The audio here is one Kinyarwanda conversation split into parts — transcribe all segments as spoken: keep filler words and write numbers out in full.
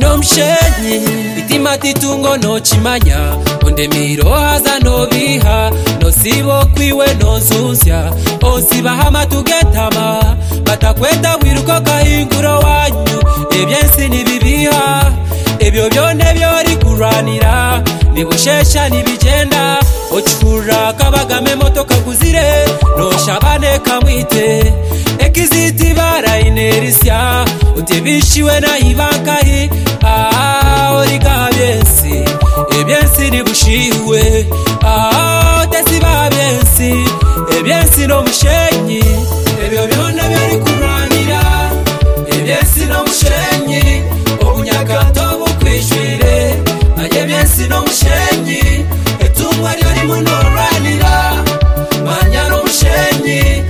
no mshenyi itima titungo no chimanya onde miro haza no biha no sibo kwiwe no nzusya onsiba hama tugetama batakweta wiruko kahinguro wanyu ebyensi nibibiha ebyo byone byori kuranira nibushesha nibigenda ochifura kabagame motoka kuzire no shabane kamwite ekiziti barainerisya utibishiwe na ivankahi ah origa byensi ebyensi nibushiwe ah tesiba byensi ebyensi no mushenyi ebyo byone byori kuranira ebyensi no mushenyi obunyakato bukwishwire aye byensi no mushenyi etumwa ryori munoranira manya no mushenyi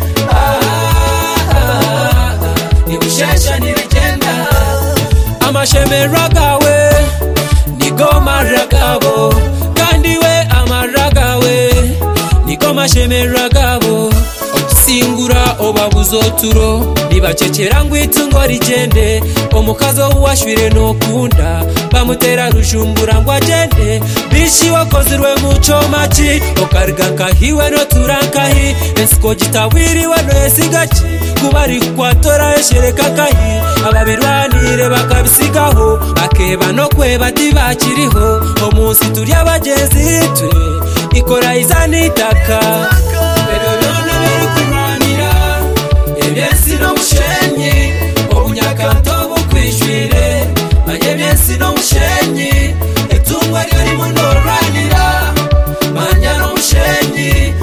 ah nibushesha nibigenda amashemera gawe nigo maragabo kandi we amaragawe nigo mashemera gabo singura obabuzoturo nibacecera ngwitungo rigende omukazo washwire no kunda bamutera rujumbura ngo agende bishi wakozirwe muco machi okariga kahiwe no turankahi esiko gitawiriwe no esigachi kubari kwatora eshereka kahi ababirwanire bakabisigaho akeba no kweba tibakiriho omunsi turi abagenzi twe ikora izanitaka pero none biri kuranira ebyensi no mushenyi obunyakato bukwishwire aye byensi no mushenyi etungwa ryori munoranira manya no mushenyi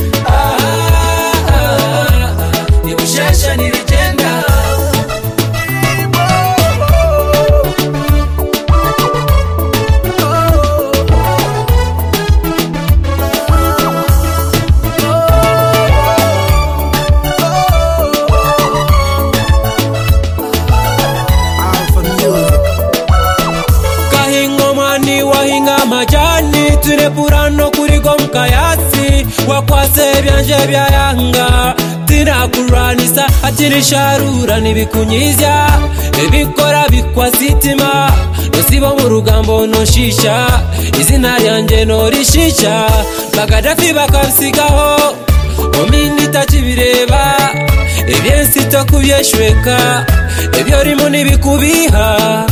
ah nibushesha nirigenda majani tunepurano kurigo mkayasi wakwase byanje byayanga tina kuranisa atiri sharura nibikunyizya ebikora bikwasitima nosibo mu rugambo no shisha izina ryanje no rishisha bagadafi bakabisigaho omini takibireba ebyensi tokubyeshweka ebyo rimo nibikubiha